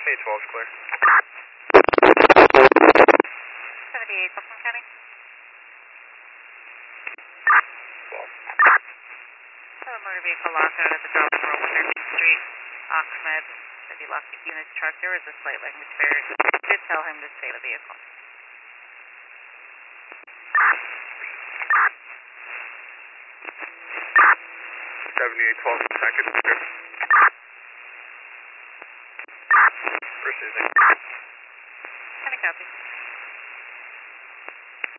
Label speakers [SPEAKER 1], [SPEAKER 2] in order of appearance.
[SPEAKER 1] 12 is clear.
[SPEAKER 2] 78, Copeland County.
[SPEAKER 1] 12.
[SPEAKER 2] So a motor vehicle lockout at the drop for Winter Street, Ahmed said he locked the unit's truck. There was a slight language barrier. Did tell him to stay the vehicle.
[SPEAKER 1] 7812 second clear. Precision.
[SPEAKER 2] Can I copy?